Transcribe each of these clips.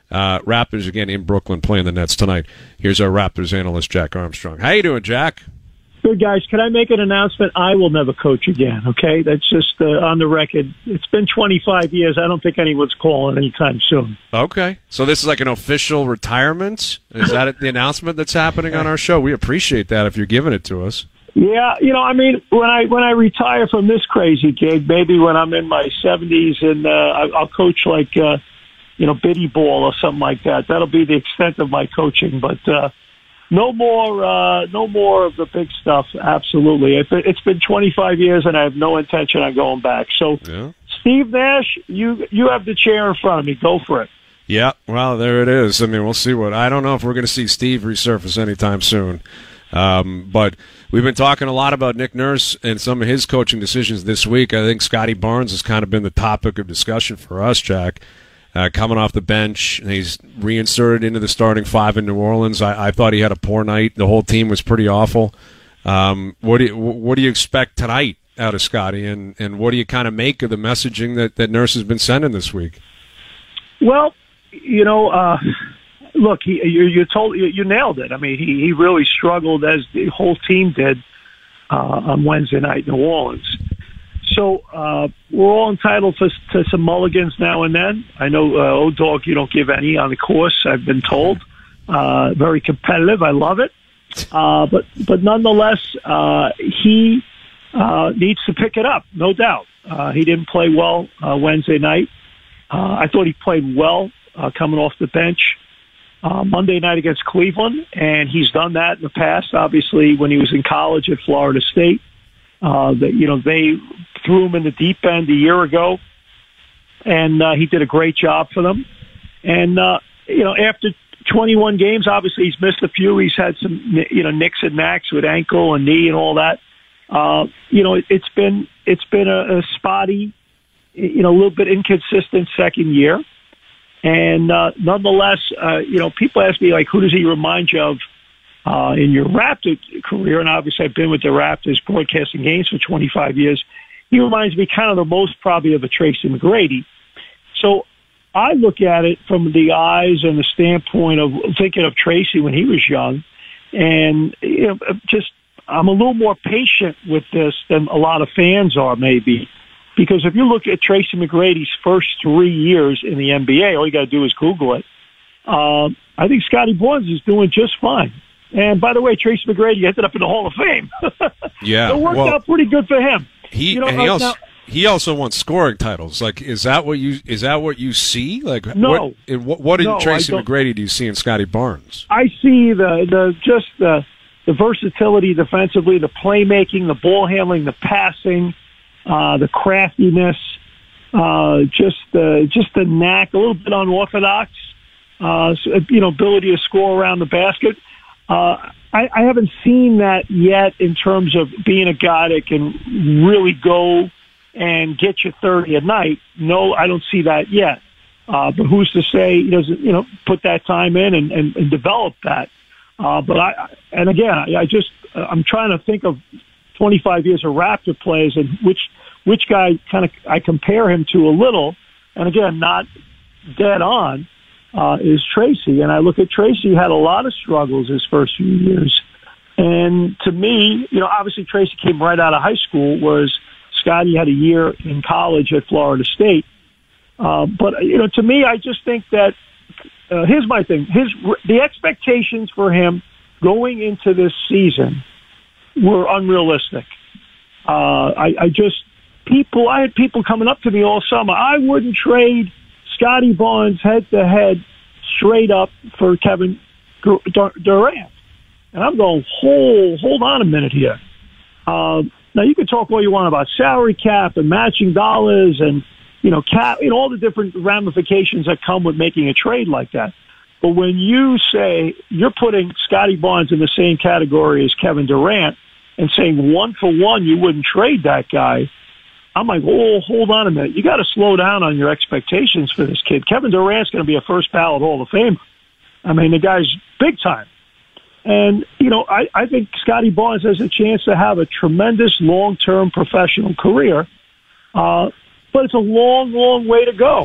Raptors again in Brooklyn playing the Nets tonight. Here's our Raptors analyst, Jack Armstrong. How you doing, Jack? Good, guys. Can I make an announcement? I will never coach again, okay? That's just on the record. It's been 25 years. I don't think anyone's calling anytime soon. Okay. So this is like an official retirement? Is that the announcement that's happening on our show? We appreciate that if you're giving it to us. Yeah, I mean, when I retire from this crazy gig, maybe when I'm in my 70s and I'll coach like, Biddy ball or something like that. That'll be the extent of my coaching, but no more of the big stuff. Absolutely. It's been 25 years and I have no intention on going back. So, yeah. Steve Nash, you have the chair in front of me. Go for it. Yeah, well, there it is. I mean, we'll see I don't know if we're going to see Steve resurface anytime soon. But we've been talking a lot about Nick Nurse and some of his coaching decisions this week. I think Scotty Barnes has kind of been the topic of discussion for us, Jack. Coming off the bench, and he's reinserted into the starting five in New Orleans. I thought he had a poor night. The whole team was pretty awful. What do you expect tonight out of Scotty, and what do you kind of make of the messaging that Nurse has been sending this week? Well, look, you nailed it. I mean, he really struggled, as the whole team did on Wednesday night in New Orleans. So we're all entitled to some mulligans now and then. I know, O-Dog, you don't give any on the course, I've been told. Very competitive. I love it. But nonetheless, he needs to pick it up, no doubt. He didn't play well Wednesday night. I thought he played well coming off the bench Monday night against Cleveland, and he's done that in the past, obviously, when he was in college at Florida State. They threw him in the deep end a year ago, and he did a great job for them. And, after 21 games, obviously he's missed a few. He's had some, nicks and knacks with ankle and knee and all that. It's been a spotty, a little bit inconsistent second year. And nonetheless, people ask me, like, who does he remind you of in your Raptor career? And obviously I've been with the Raptors broadcasting games for 25 years. He reminds me kind of the most probably of a Tracy McGrady. So I look at it from the eyes and the standpoint of thinking of Tracy when he was young. And, I'm a little more patient with this than a lot of fans are, maybe. Because if you look at Tracy McGrady's first 3 years in the NBA, all you got to do is Google it. I think Scotty Barnes is doing just fine. And by the way, Tracy McGrady ended up in the Hall of Fame. Yeah, so it worked out pretty good for him. He also won scoring titles. Like, is that what you see? Like, no. What in Tracy McGrady do you see in Scotty Barnes? I see the versatility defensively, the playmaking, the ball handling, the passing, the craftiness, just the knack, a little bit unorthodox, ability to score around the basket. I haven't seen that yet in terms of being a guy that can really go and get you 30 a night. No, I don't see that yet. But who's to say he doesn't, put that time in and develop that? I'm trying to think of 25 years of Raptor players and which guy I compare him to a little. And again, not dead on. Is Tracy. And I look at Tracy, who had a lot of struggles his first few years. And to me, obviously Tracy came right out of high school, whereas Scotty had a year in college at Florida State. But to me, I just think that, here's my thing. The expectations for him going into this season were unrealistic. I had people coming up to me all summer. I wouldn't trade Scotty Barnes head-to-head straight up for Kevin Durant. And I'm going, hold on a minute here. Now, you can talk all you want about salary cap and matching dollars and, cap, all the different ramifications that come with making a trade like that. But when you say you're putting Scotty Barnes in the same category as Kevin Durant and saying 1 for 1 you wouldn't trade that guy, I'm like, hold on a minute. You got to slow down on your expectations for this kid. Kevin Durant's going to be a first ballot Hall of Famer. I mean, the guy's big time. And, I think Scotty Barnes has a chance to have a tremendous long-term professional career. But it's a long, long way to go.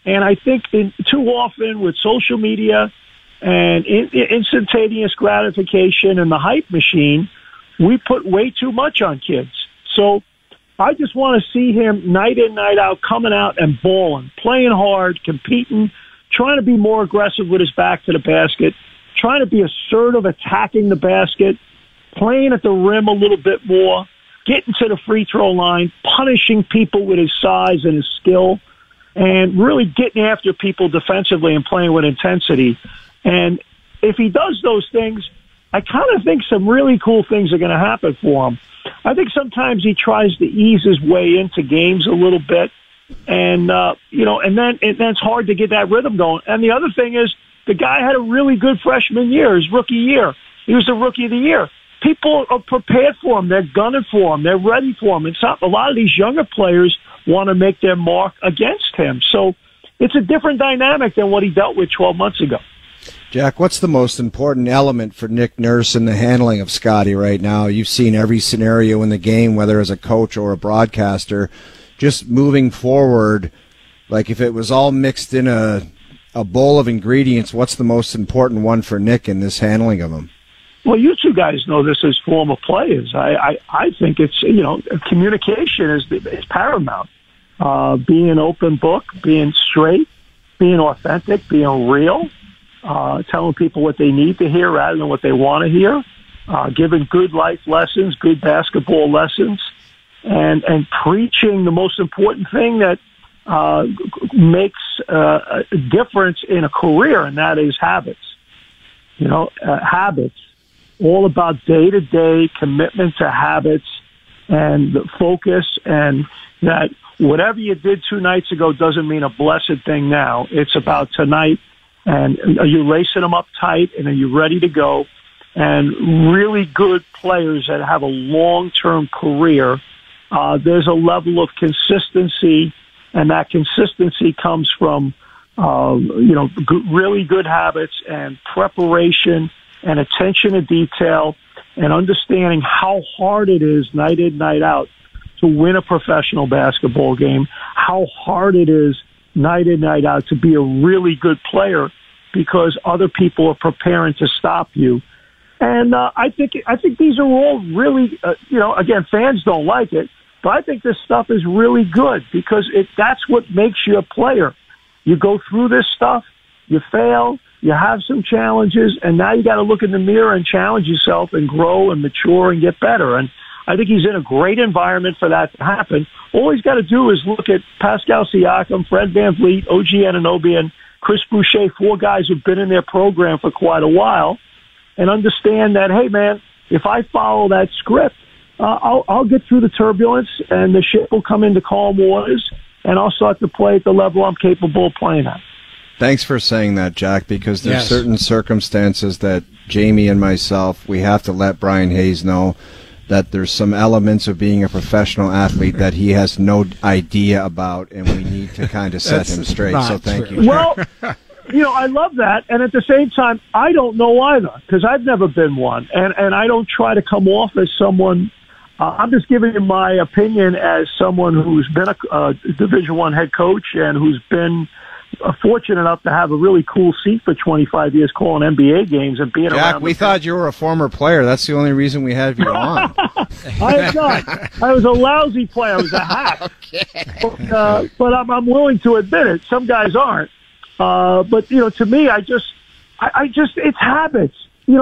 And I think too often with social media and instantaneous gratification and the hype machine, we put way too much on kids. So I just want to see him night in, night out, coming out and balling, playing hard, competing, trying to be more aggressive with his back to the basket, trying to be assertive, attacking the basket, playing at the rim a little bit more, getting to the free throw line, punishing people with his size and his skill, and really getting after people defensively and playing with intensity. And if he does those things, I kind of think some really cool things are going to happen for him. I think sometimes he tries to ease his way into games a little bit, and and then it's hard to get that rhythm going. And the other thing is, the guy had a really good freshman year, his rookie year. He was the rookie of the year. People are prepared for him. They're gunning for him. They're ready for him. A lot of these younger players want to make their mark against him. So it's a different dynamic than what he dealt with 12 months ago. Jack, what's the most important element for Nick Nurse in the handling of Scotty right now? You've seen every scenario in the game, whether as a coach or a broadcaster. Just moving forward, like if it was all mixed in a bowl of ingredients, what's the most important one for Nick in this handling of him? Well, you two guys know this as former players. I think it's, communication is paramount. Being an open book, being straight, being authentic, being real, telling people what they need to hear rather than what they want to hear, giving good life lessons, good basketball lessons, and preaching the most important thing that makes a difference in a career, and that is habits. Habits. All about day-to-day commitment to habits and the focus, and that whatever you did 2 nights ago doesn't mean a blessed thing now. It's about tonight, and are you lacing them up tight, and are you ready to go? And really good players that have a long-term career, there's a level of consistency, and that consistency comes from really good habits and preparation and attention to detail and understanding how hard it is night in, night out to win a professional basketball game, how hard it is night in, night out to be a really good player because other people are preparing to stop you. And I think these are all really, again, fans don't like it, but I think this stuff is really good because that's what makes you a player. You go through this stuff, you fail, you have some challenges, and now you got to look in the mirror and challenge yourself and grow and mature and get better. And I think he's in a great environment for that to happen. All he's got to do is look at Pascal Siakam, Fred VanVleet, OG Anunoby, and Chris Boucher, 4 guys who've been in their program for quite a while, and understand that, hey, man, if I follow that script, I'll get through the turbulence, and the ship will come into calm waters, and I'll start to play at the level I'm capable of playing at. Thanks for saying that, Jack, because there's certain circumstances that Jamie and myself, we have to let Brian Hayes know that there's some elements of being a professional athlete that he has no idea about, and we need to kind of set him straight. So thank you. Well, I love that, and at the same time, I don't know either, because I've never been one, and I don't try to come off as someone. I'm just giving you my opinion as someone who's been a Division I head coach and who's been fortunate enough to have a really cool seat for 25 years calling NBA games and being around. Jack, we thought you were a former player. That's the only reason we had you on. I am not. I was a lousy player. I was a hack. Okay. But I'm willing to admit it. Some guys aren't. But, to me, I just, it's habits. In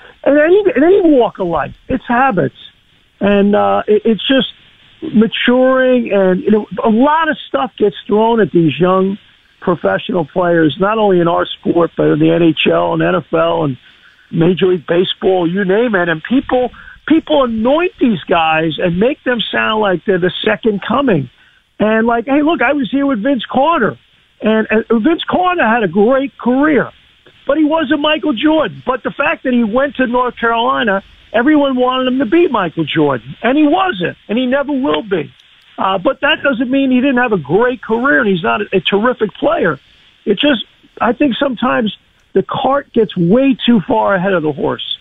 any walk of life, it's habits. And it's just maturing, and a lot of stuff gets thrown at these young professional players, not only in our sport, but in the NHL and NFL and Major League Baseball, you name it. And people anoint these guys and make them sound like they're the second coming. And like, hey, look, I was here with Vince Carter, and Vince Carter had a great career, but he wasn't Michael Jordan. But the fact that he went to North Carolina, everyone wanted him to be Michael Jordan, and he wasn't, and he never will be. But that doesn't mean he didn't have a great career and he's not a terrific player. It just, I think sometimes the cart gets way too far ahead of the horse.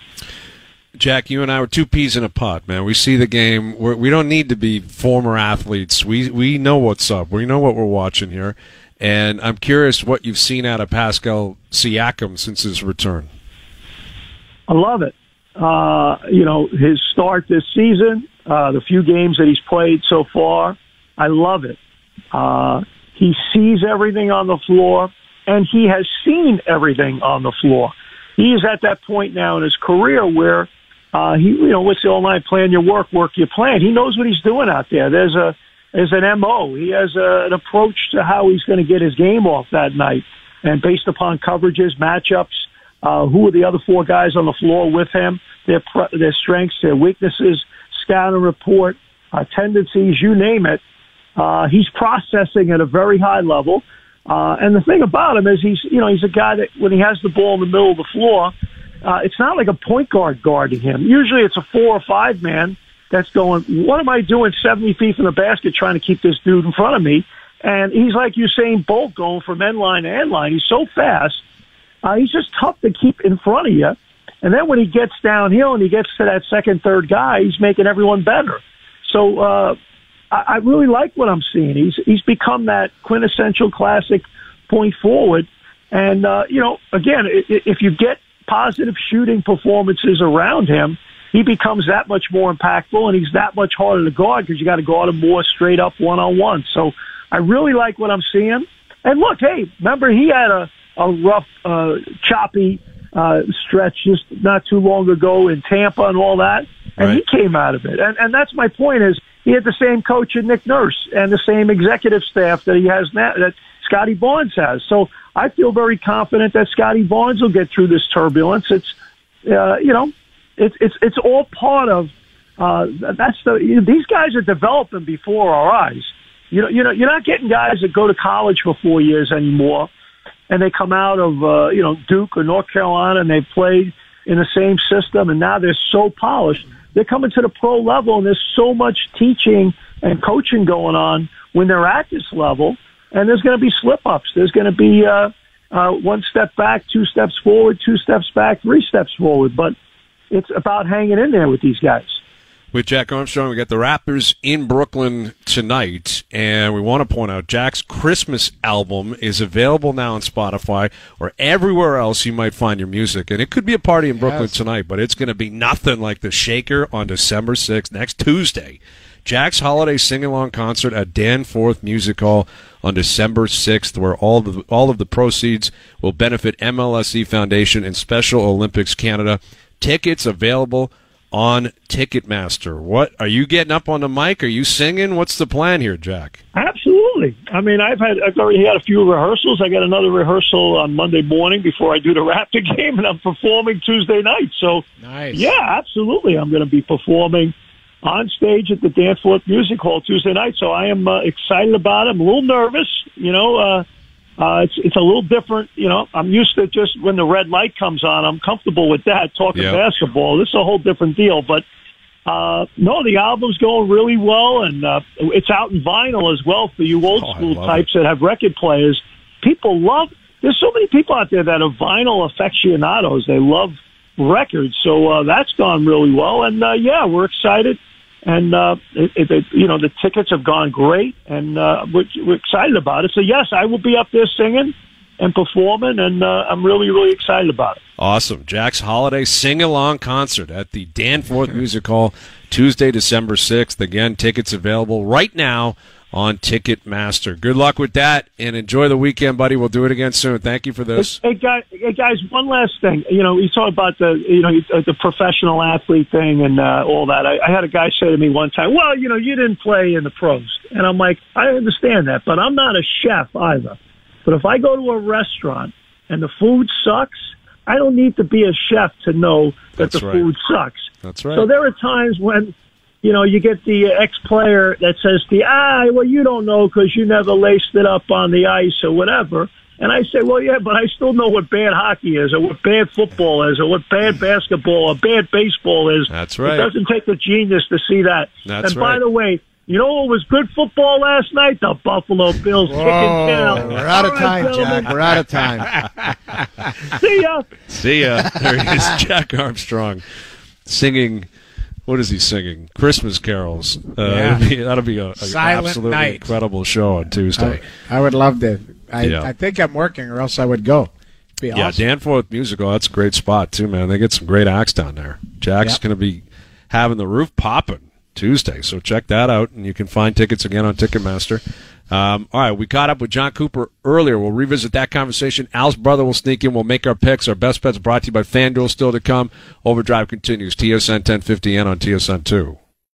Jack, you and I were 2 peas in a pot, man. We see the game. We don't need to be former athletes. We know what's up. We know what we're watching here. And I'm curious what you've seen out of Pascal Siakam since his return. I love it. His start this season, the few games that he's played so far, I love it. He sees everything on the floor, and he has seen everything on the floor. He is at that point now in his career where what's the old line? Plan your work your plan. He knows what he's doing out there. There's an MO. He has an approach to how he's going to get his game off that night, and based upon coverages, matchups. Who are the other four guys on the floor with him, their strengths, their weaknesses, scouting report, tendencies, you name it. He's processing at a very high level. And the thing about him is he's a guy that when he has the ball in the middle of the floor, it's not like a point guard guarding him. Usually it's a 4 or 5 man that's going, what am I doing 70 feet from the basket trying to keep this dude in front of me? And he's like Usain Bolt going from end line to end line. He's so fast. He's just tough to keep in front of you. And then when he gets downhill and he gets to that second, third guy, he's making everyone better. So I really like what I'm seeing. He's become that quintessential classic point forward. And, again, if you get positive shooting performances around him, he becomes that much more impactful, and he's that much harder to guard because you got to guard him more straight up one-on-one. So I really like what I'm seeing. And look, hey, remember he had a rough, choppy stretch just not too long ago in Tampa and all that, and He came out of it. And that's my point is he had the same coach in Nick Nurse and the same executive staff that he has now, that Scotty Barnes has. So I feel very confident that Scotty Barnes will get through this turbulence. It's it's all part of these guys are developing before our eyes. You're not getting guys that go to college for 4 years anymore, and they come out of Duke or North Carolina and they've played in the same system, and now they're so polished. They're coming to the pro level, and there's so much teaching and coaching going on when they're at this level, and there's going to be slip-ups. There's going to be 1 step back, 2 steps forward, 2 steps back, 3 steps forward. But it's about hanging in there with these guys. With Jack Armstrong, we got the Raptors in Brooklyn tonight, and we want to point out Jack's Christmas album is available now on Spotify or everywhere else you might find your music. And it could be a party in Brooklyn tonight, but it's going to be nothing like the Shaker on December 6th, next Tuesday. Jack's holiday sing-along concert at Danforth Music Hall on December 6th, where all of the proceeds will benefit MLSE Foundation and Special Olympics Canada. Tickets available on Ticketmaster. What are you getting up on the mic? Are you singing? What's the plan here, Jack? Absolutely. I mean, I've already had a few rehearsals. I got another rehearsal on Monday morning before I do the Raptor game, and I'm performing Tuesday night. So, nice. Yeah, absolutely. I'm going to be performing on stage at the Danforth Music Hall Tuesday night. So I am excited about it. I'm a little nervous. It's a little different. I'm used to just when the red light comes on, I'm comfortable with that, talking basketball. This is a whole different deal. But, no, the album's going really well, and it's out in vinyl as well for you old school types that have record players. People love, there's so many people out there that are vinyl aficionados. They love records. So that's gone really well. And, we're excited. And, the tickets have gone great, and we're excited about it. So, yes, I will be up there singing and performing, and I'm really, really excited about it. Awesome. Jack's holiday sing-along concert at the Danforth Music Hall, Tuesday, December 6th. Again, tickets available right now on Ticketmaster. Good luck with that, and enjoy the weekend, buddy. We'll do it again soon. Thank you for this. Hey guys, one last thing. You talk about the professional athlete thing and all that. I had a guy say to me one time, well, you didn't play in the pros. And I'm like, I understand that, but I'm not a chef either. But if I go to a restaurant and the food sucks, I don't need to be a chef to know that food sucks. That's right. So there are times when you get the ex-player that says to you, well, you don't know because you never laced it up on the ice or whatever. And I say, well, yeah, but I still know what bad hockey is or what bad football is or what bad basketball or bad baseball is. That's right. It doesn't take a genius to see that. That's right. By the way, you know what was good football last night? The Buffalo Bills kicking down. We're out of time, Jack. We're out of time. See ya. See ya. There he is, Jack Armstrong, singing. What is he singing? Christmas carols. That'll be a absolutely night. incredible show on Tuesday. I would love to I think I'm working, or else I would go. Be awesome. Yeah, Danforth Musical, that's a great spot, too, man. They get some great acts down there. Jack's going to be having the roof popping Tuesday, so check that out, and you can find tickets again on Ticketmaster. All right, we caught up with John Cooper earlier. We'll revisit that conversation. Al's brother will sneak in. We'll make our picks. Our best bets brought to you by FanDuel still to come. Overdrive continues. TSN 1050 and on TSN 2.